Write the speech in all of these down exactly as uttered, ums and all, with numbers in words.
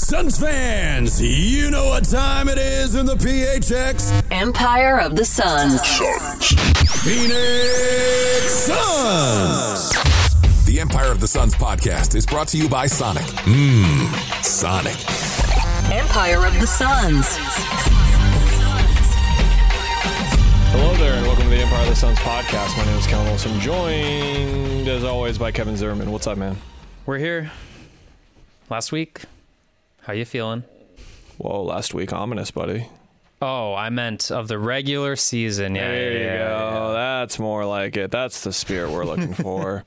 Suns fans, you know what time it is in the P H X. Empire of the Suns. Phoenix Suns. The Empire of the Suns podcast is brought to you by Sonic. Mmm, Sonic. Empire of the Suns. Hello there, and welcome to the Empire of the Suns podcast. My name is Kellen Wilson, joined, as always, by Kevin Zimmerman. What's up, man? We're here. Last week. How you feeling? Whoa, last week, ominous, buddy. Oh, I meant of the regular season. Yeah, there yeah, you yeah, go. yeah. That's more like it. That's the spirit we're looking for.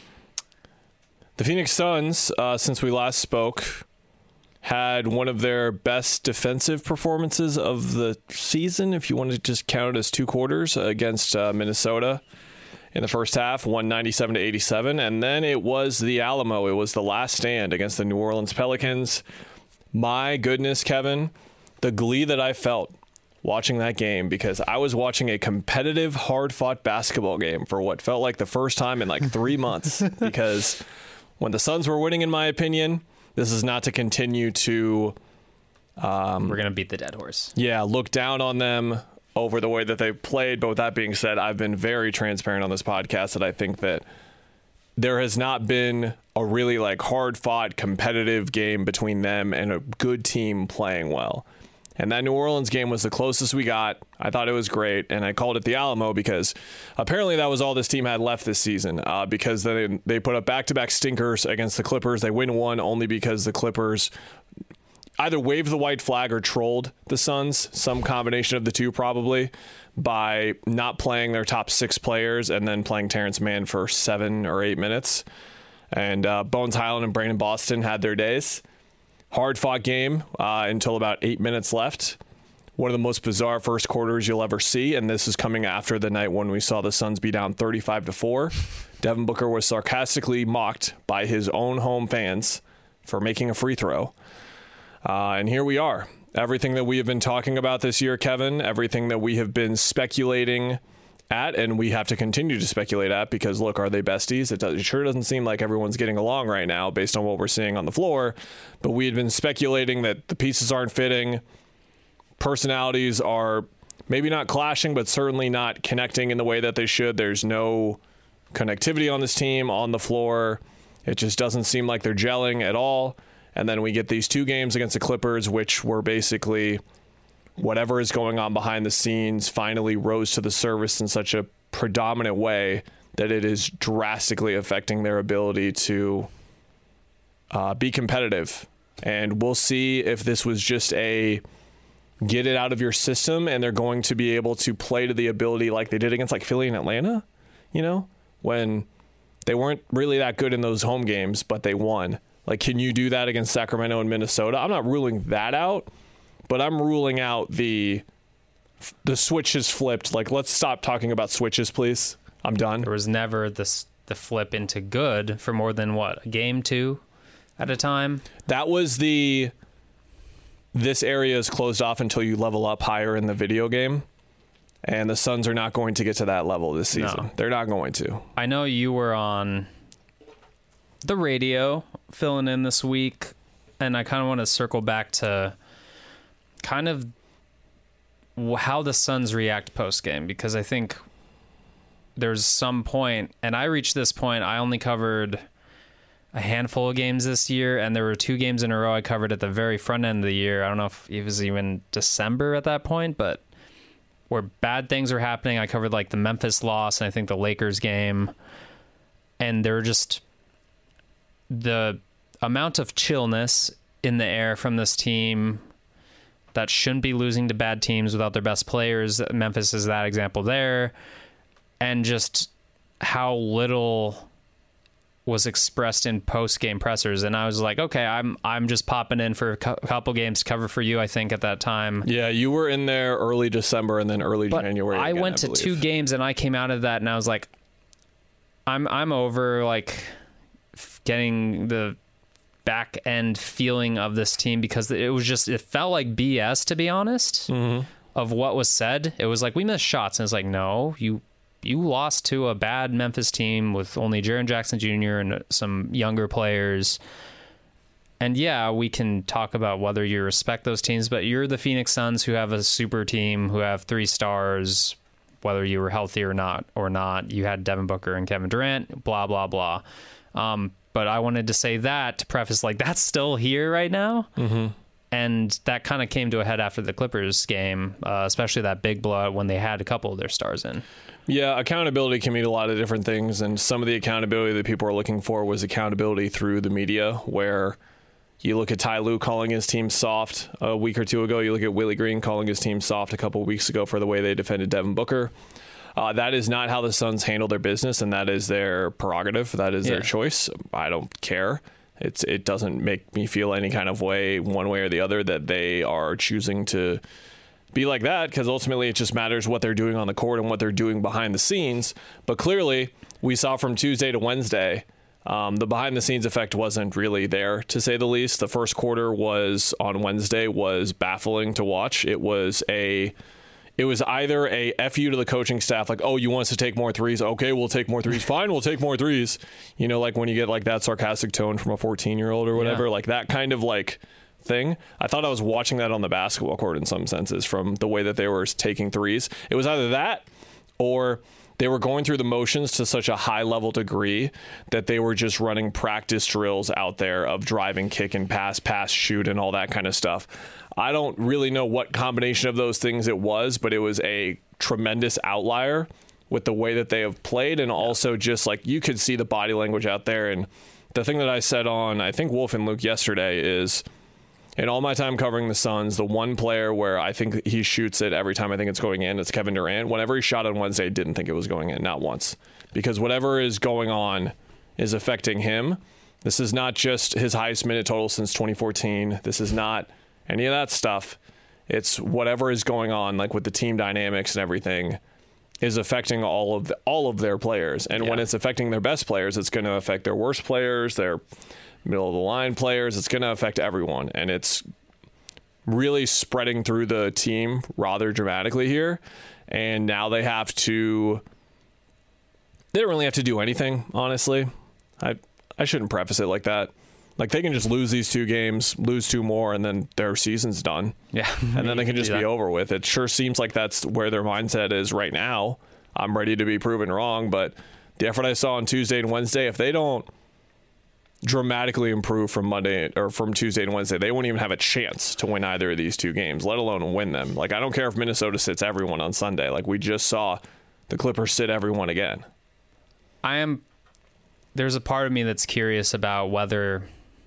The Phoenix Suns, uh, since we last spoke, had one of their best defensive performances of the season, if you want to just count it as two quarters, uh, against uh, Minnesota in the first half, one ninety-seven to eighty-seven. And then it was the Alamo. It was the last stand against the New Orleans Pelicans. My goodness, Kevin, the glee that I felt watching that game, because I was watching a competitive, hard-fought basketball game for what felt like the first time in like three months. Because when the Suns were winning, in my opinion, this is not to continue to... Um, We're going to beat the dead horse. Yeah, look down on them over the way that they played. But with that being said, I've been very transparent on this podcast that I think that there has not been a really like hard-fought, competitive game between them and a good team playing well. And that New Orleans game was the closest we got. I thought it was great, and I called it the Alamo because apparently that was all this team had left this season, uh, because they, they put up back-to-back stinkers against the Clippers. They win one only because the Clippers either waved the white flag or trolled the Suns, some combination of the two probably, by not playing their top six players and then playing Terrence Mann for seven or eight minutes. And uh, Bones Highland and Brandon Boston had their days. Hard-fought game uh, until about eight minutes left. One of the most bizarre first quarters you'll ever see, and this is coming after the night when we saw the Suns be down thirty-five to four. Devin Booker was sarcastically mocked by his own home fans for making a free throw. Uh, and here we are. Everything that we have been talking about this year, Kevin, everything that we have been speculating at, and we have to continue to speculate at, because, look, are they besties? It, does, it sure doesn't seem like everyone's getting along right now based on what we're seeing on the floor. But we had been speculating that the pieces aren't fitting. Personalities are maybe not clashing, but certainly not connecting in the way that they should. There's no connectivity on this team, on the floor. It just doesn't seem like they're gelling at all. And then we get these two games against the Clippers, which were basically whatever is going on behind the scenes finally rose to the surface in such a predominant way that it is drastically affecting their ability to uh, be competitive. And we'll see if this was just a get it out of your system and they're going to be able to play to the ability like they did against like Philly and Atlanta, you know, when they weren't really that good in those home games, but they won. Like, can you do that against Sacramento and Minnesota? I'm not ruling that out, but I'm ruling out the the switch is flipped. Like, let's stop talking about switches, please. I'm done. There was never this the flip into good for more than, what, a game two at a time? That was the this area is closed off until you level up higher in the video game. And the Suns are not going to get to that level this season. No. They're not going to. I know you were on the radio filling in this week, and I kind of want to circle back to kind of how the Suns react post-game, because I think there's some point, and I reached this point, I only covered a handful of games this year, and there were two games in a row I covered at the very front end of the year. I don't know if it was even December at that point, but where bad things were happening. I covered like the Memphis loss and I think the Lakers game, and there were just the amount of chillness in the air from this team that shouldn't be losing to bad teams without their best players. Memphis is that example there. And just how little was expressed in post-game pressers. And I was like, okay, I'm I'm just popping in for a cu- couple games to cover for you, I think, at that time. Yeah, you were in there early December and then early but January. I again, went I to believe. two games and I came out of that and I was like, I'm I'm over like getting the back end feeling of this team, because it was just, it felt like B S, to be honest, mm-hmm. of what was said. It was like, we missed shots. And it's like, no, you you lost to a bad Memphis team with only Jaren Jackson Junior and some younger players. and yeah, we can talk about whether you respect those teams, but you're the Phoenix Suns who have a super team, who have three stars, whether you were healthy or not, or not. You had Devin Booker and Kevin Durant, blah, blah, blah. Um, but I wanted to say that to preface, like, that's still here right now. Mm-hmm. And that kind of came to a head after the Clippers game, uh, especially that big blowout when they had a couple of their stars in. Yeah, accountability can mean a lot of different things, and some of the accountability that people are looking for was accountability through the media, where you look at Ty Lue calling his team soft a week or two ago. You look at Willie Green calling his team soft a couple of weeks ago for the way they defended Devin Booker. Uh, that is not how the Suns handle their business, and that is their prerogative. That is yeah. their choice. I don't care. It's It doesn't make me feel any kind of way, one way or the other, that they are choosing to be like that, because ultimately it just matters what they're doing on the court and what they're doing behind the scenes. But clearly, we saw from Tuesday to Wednesday, um, the behind-the-scenes effect wasn't really there, to say the least. The first quarter was on Wednesday was baffling to watch. It was a, it was either a F you to the coaching staff, like, oh, you want us to take more threes? Okay, we'll take more threes. Fine, we'll take more threes. You know, like when you get like that sarcastic tone from a fourteen-year-old or whatever, yeah. like that kind of like thing. I thought I was watching that on the basketball court in some senses from the way that they were taking threes. It was either that or they were going through the motions to such a high level degree that they were just running practice drills out there of driving, kick, and pass, pass, shoot, and all that kind of stuff. I don't really know what combination of those things it was, but it was a tremendous outlier with the way that they have played, and also just like you could see the body language out there. And the thing that I said on, I think, Wolf and Luke yesterday is, in all my time covering the Suns, the one player where I think he shoots it every time I think it's going in, it's Kevin Durant. Whenever he shot on Wednesday, I didn't think it was going in, not once. Because whatever is going on is affecting him. This is not just his highest minute total since twenty fourteen. This is not any of that stuff. It's whatever is going on, like with the team dynamics and everything, is affecting all of the, all of their players. And yeah. when it's affecting their best players, it's going to affect their worst players, their middle of the line players. It's going to affect everyone, and it's really spreading through the team rather dramatically here. And now they have to they don't really have to do anything, honestly. I I shouldn't preface it like that. Like, they can just lose these two games, lose two more, and then their season's done. Yeah. And then they can just be over with. It sure seems like that's where their mindset is right now. I'm ready to be proven wrong, but the effort I saw on Tuesday and Wednesday, if they don't dramatically improve from Monday or from Tuesday and Wednesday, they won't even have a chance to win either of these two games, let alone win them. Like, I don't care if Minnesota sits everyone on Sunday. Like, we just saw the Clippers sit everyone again. I am there's a part of me that's curious about whether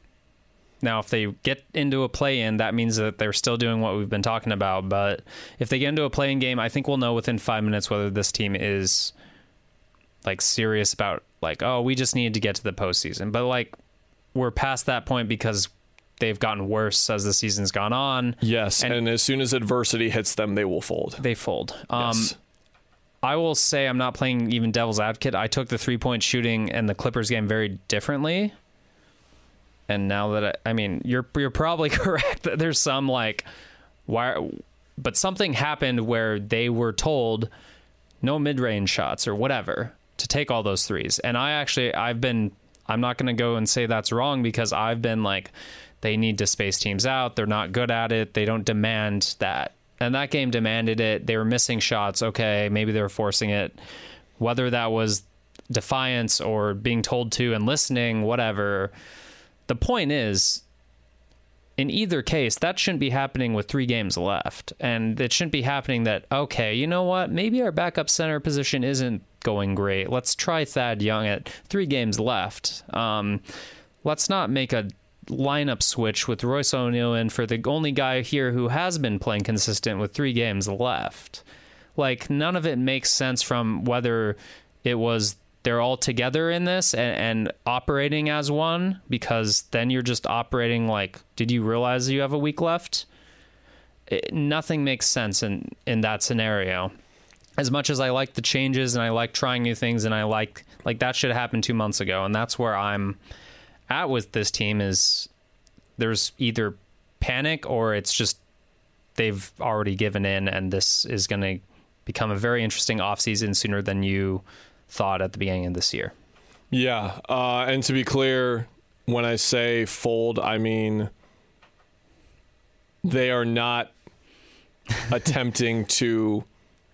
now if they get into a play-in, that means that they're still doing what we've been talking about. But if they get into a play-in game, I think we'll know within five minutes whether this team is like serious about like, oh, we just need to get to the postseason. But like, we're past that point because they've gotten worse as the season's gone on. Yes, and, and as soon as adversity hits them, they will fold. They fold. Um, yes. I will say I'm not playing even devil's advocate. I took the three-point shooting and the Clippers game very differently. And now that I, I mean, you're you're probably correct that there's some like, why, but something happened where they were told no mid-range shots or whatever to take all those threes. And I actually, I've been, I'm not going to go and say that's wrong because I've been like, they need to space teams out. They're not good at it. They don't demand that. And that game demanded it. They were missing shots. Okay, maybe they were forcing it. Whether that was defiance or being told to and listening, whatever. The point is, in either case, that shouldn't be happening with three games left. And it shouldn't be happening that, okay, you know what? Maybe our backup center position isn't going great. Let's try Thad Young at three games left. Um, let's not make a lineup switch with Royce O'Neal in for the only guy here who has been playing consistent with three games left. Like, none of it makes sense from whether it was they're all together in this and, and operating as one, because then you're just operating like, did you realize you have a week left? It, nothing makes sense in, in that scenario. As much as I like the changes and I like trying new things and I like, like that should have happened two months ago. And that's where I'm at with this team is there's either panic or it's just they've already given in and this is going to become a very interesting offseason sooner than you thought at the beginning of this year. Yeah. Uh, and to be clear, when I say fold, I mean they are not attempting to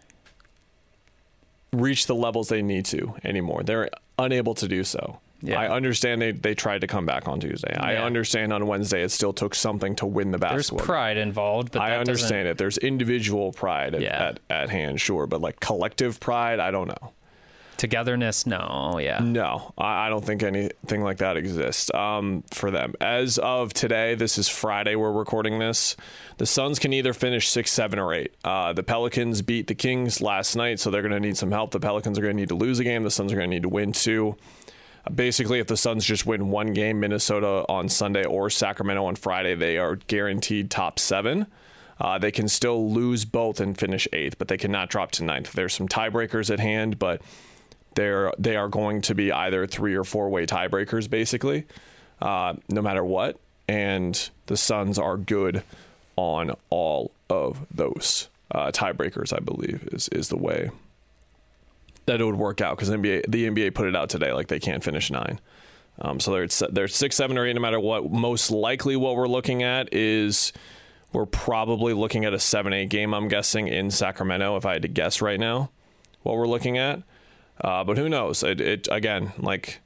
reach the levels they need to anymore. They're unable to do so. Yeah. I understand they, they tried to come back on Tuesday. Yeah. I understand on Wednesday it still took something to win the basketball. There's pride game. involved, but I that understand doesn't... it. There's individual pride at, yeah. at, at hand, sure, but like collective pride, I don't know. Togetherness, no, yeah. No, I, I don't think anything like that exists um, for them. As of today, this is Friday, we're recording this. The Suns can either finish six, seven, or eight. Uh, the Pelicans beat the Kings last night, so they're going to need some help. The Pelicans are going to need to lose a game. The Suns are going to need to win two. Uh, basically, if the Suns just win one game, Minnesota on Sunday or Sacramento on Friday, they are guaranteed top seven. Uh, they can still lose both and finish eighth, but they cannot drop to ninth. There's some tiebreakers at hand, but They're, they are going to be either three or four-way tiebreakers, basically, uh, no matter what. And the Suns are good on all of those uh, tiebreakers, I believe, is is the way that it would work out. Because N B A, the N B A put it out today, like they can't finish nine. Um, so they're, they're six, seven, or eight, no matter what. Most likely what we're looking at is we're probably looking at a seven eight game, I'm guessing, in Sacramento, if I had to guess right now what we're looking at. Uh, but who knows? It, it again, like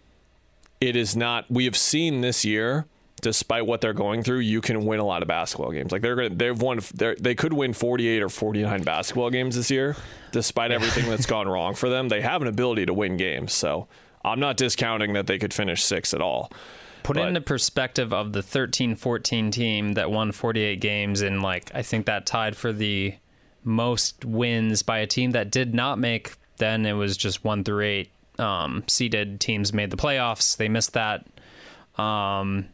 it is not. We have seen this year, despite what they're going through, you can win a lot of basketball games. Like they're gonna, they've won. They could win forty-eight or forty-nine basketball games this year, despite everything that's gone wrong for them. They have an ability to win games. So I'm not discounting that they could finish sixth at all. Put but, it into perspective of the thirteen fourteen team that won forty-eight games, and like I think that tied for the most wins by a team that did not make. Then it was just one through eight um, seeded teams made the playoffs. They missed that. Um,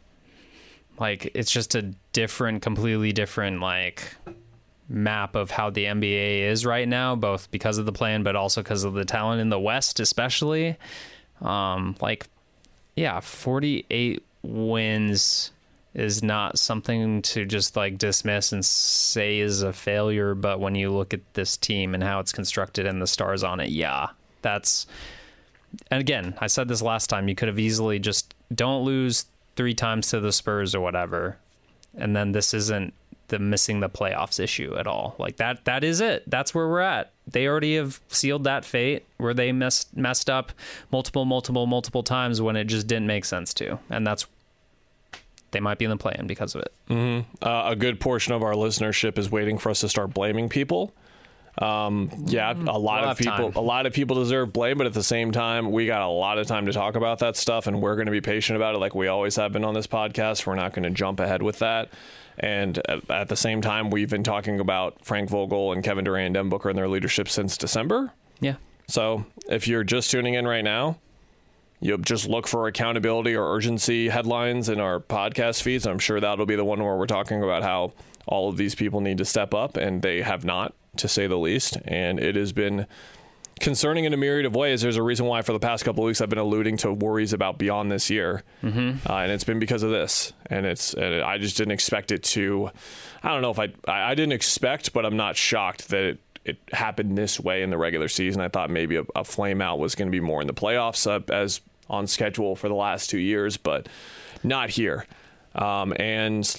like it's just a different, completely different like map of how the N B A is right now, both because of the plan, but also because of the talent in the West, especially. Um, like, yeah, forty-eight wins is not something to just like dismiss and say is a failure, but when you look at this team and how it's constructed and the stars on it, yeah, that's, and again, I said this last time, you could have easily just don't lose three times to the Spurs or whatever, and then this isn't the missing the playoffs issue at all. Like that, that is it. That's where we're at. They already have sealed that fate where they messed messed up multiple, multiple, multiple times when it just didn't make sense to, and that's they might be in the play-in because of it. Mm-hmm. Uh, a good portion of our listenership is waiting for us to start blaming people. Um, yeah, a lot we'll of people, time. a lot of people deserve blame, but at the same time, we got a lot of time to talk about that stuff, and we're going to be patient about it, like we always have been on this podcast. We're not going to jump ahead with that. And at, at the same time, we've been talking about Frank Vogel and Kevin Durant and Devin Booker and their leadership since December. Yeah. So if you're just tuning in right now, you just look for accountability or urgency headlines in our podcast feeds. I'm sure that'll be the one where we're talking about how all of these people need to step up, and they have not, to say the least. And it has been concerning in a myriad of ways. There's a reason why for the past couple of weeks I've been alluding to worries about beyond this year. Mm-hmm. Uh, and it's been because of this. And it's and I just didn't expect it to, I don't know if I, I didn't expect, but I'm not shocked that it, it happened this way in the regular season. I thought maybe a, a flame out was going to be more in the playoffs uh, as on schedule for the last two years, but not here. Um, and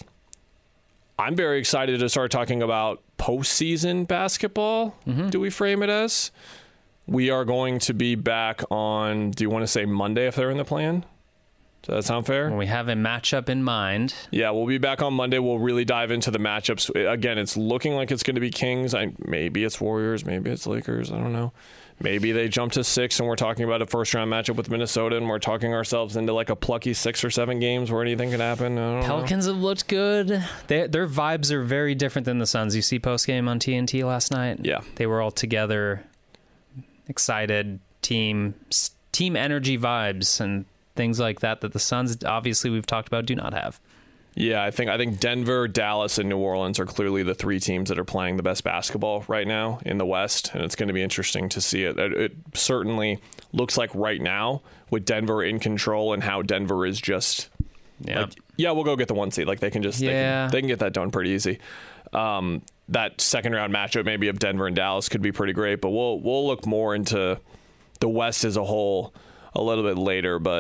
I'm very excited to start talking about postseason basketball. Mm-hmm. Do we frame it as? We are going to be back on, do you want to say Monday if they're in the plan? Does that sound fair? When we have a matchup in mind. Yeah, we'll be back on Monday. We'll really dive into the matchups. Again, it's looking like it's going to be Kings. I, maybe it's Warriors. Maybe it's Lakers. I don't know. Maybe they jump to six and we're talking about a first-round matchup with Minnesota and we're talking ourselves into like a plucky six or seven games where anything can happen. I don't Pelicans know. have looked good. They, their vibes are very different than the Suns. You see post-game on T N T last night? Yeah. They were all together, excited, team, team energy vibes and things like that that the Suns, obviously we've talked about, do not have. Yeah, I think I think Denver, Dallas, and New Orleans are clearly the three teams that are playing the best basketball right now in the West, and it's going to be interesting to see it. It, it certainly looks like right now with Denver in control and how Denver is just, yeah, like, yeah, we'll go get the one seed. Like they can just, yeah. they, can, they can get that done pretty easy. Um, that second round matchup maybe of Denver and Dallas could be pretty great, but we'll we'll look more into the West as a whole a little bit later. But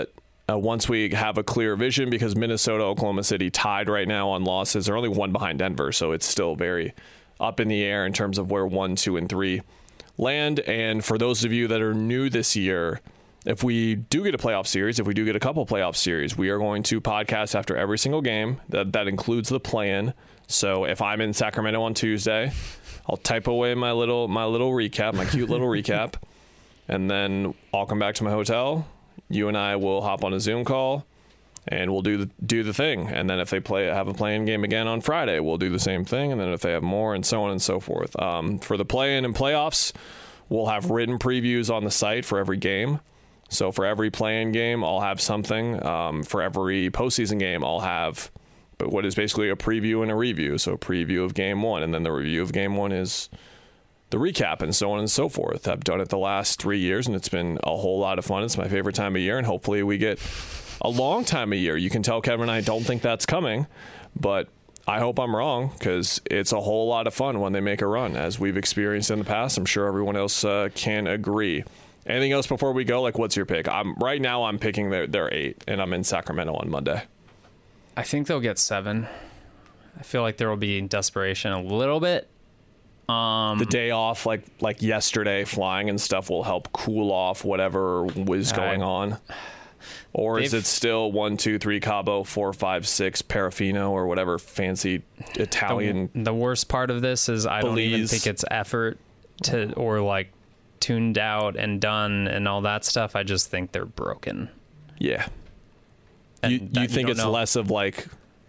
uh, once we have a clear vision, because Minnesota, Oklahoma City tied right now on losses. They're only one behind Denver, so it's still very up in the air in terms of where one, two, and three land. And for those of you that are new this year, if we do get a playoff series, if we do get a couple playoff series, we are going to podcast after every single game. That that includes the play-in. So if I'm in Sacramento on Tuesday, I'll type away my little my little recap, my cute little recap, and then I'll come back to my hotel. You and I will hop on a Zoom call, and we'll do the do the thing. And then if they play have a play-in game again on Friday, we'll do the same thing. And then if they have more, and so on and so forth. Um, for the play-in and playoffs, we'll have written previews on the site for every game. So for every play-in game, I'll have something. Um, for every postseason game, I'll have but what is basically a preview and a review. So a preview of game one, and then the review of game one is the recap, and so on and so forth. I've done it the last three years, and it's been a whole lot of fun. It's my favorite time of year, and hopefully we get a long time of year. You can tell Kevin and I don't think that's coming, but I hope I'm wrong, because it's a whole lot of fun when they make a run, as we've experienced in the past. I'm sure everyone else uh, can agree. Anything else before we go? Like, what's your pick? I'm right now I'm picking their, their eight, and I'm in Sacramento on Monday. I think they'll get seven. I feel like there will be desperation a little bit. Um, the day off, like like yesterday, flying and stuff will help cool off whatever was going I, on. Or is it still one, two, three, Cabo, four, five, six, Parafino, or whatever fancy Italian? The, the worst part of this is I Belize. don't even think it's effort to or like tuned out and done and all that stuff. I just think they're broken. Yeah. You, you think you it's know. less of like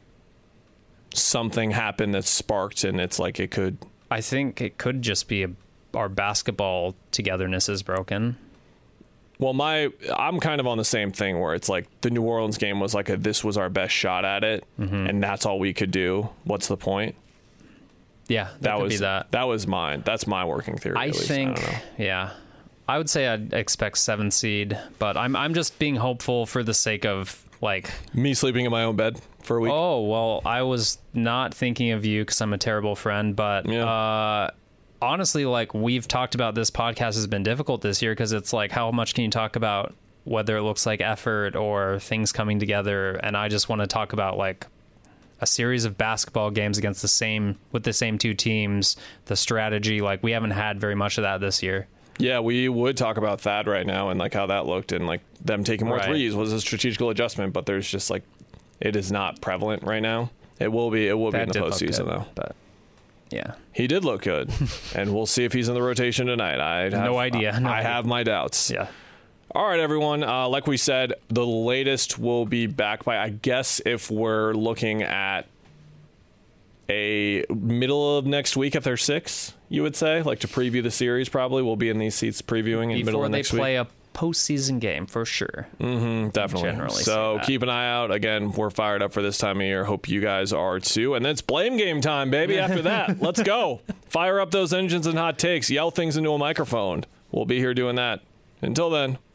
something happened that sparked, and it's like it could. I think it could just be a, our basketball togetherness is broken. Well, my I'm kind of on the same thing where it's like the New Orleans game was like a, this was our best shot at it, mm-hmm. and that's all we could do. What's the point? Yeah, that, that could was be that. That was mine. That's my working theory. I at least. think. I don't know. Yeah, I would say I'd expect seven seed, but I'm I'm just being hopeful for the sake of like me sleeping in my own bed for a week. Oh well, I was not thinking of you because I'm a terrible friend, but. Yeah. Uh, Honestly, like we've talked about, this podcast has been difficult this year because it's like, how much can you talk about whether it looks like effort or things coming together? And I just want to talk about like a series of basketball games against the same, with the same two teams, the strategy. Like we haven't had very much of that this year. Yeah, we would talk about Thad right now and like how that looked, and like them taking more right. threes was a strategical adjustment, but there's just like, it is not prevalent right now. It will be, it will that be in the postseason though. But yeah, he did look good, and we'll see if he's in the rotation tonight. I no idea. No I idea. have my doubts. Yeah. All right, everyone. Uh, like we said, the latest will be back by, I guess, if we're looking at a middle of next week, if there's six, you would say, like to preview the series. Probably we'll be in these seats previewing in the middle of next week. Before they play a postseason game, for sure. Mm-hmm, definitely. Generally so keep an eye out. Again, we're fired up for this time of year. Hope you guys are too. And then it's blame game time, baby. After that, let's go. Fire up those engines and hot takes. Yell things into a microphone. We'll be here doing that. Until then.